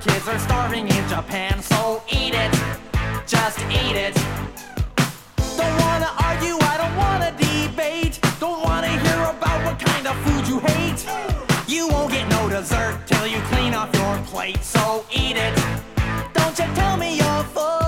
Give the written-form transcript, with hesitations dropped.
kids are starving in Japan, so eat it, just eat it. Don't wanna argue, I don't wanna debate. Don't wanna hear about what kind of food you hate. You won't get no dessert till you clean off your plate, so eat it. Don't you tell me you're full.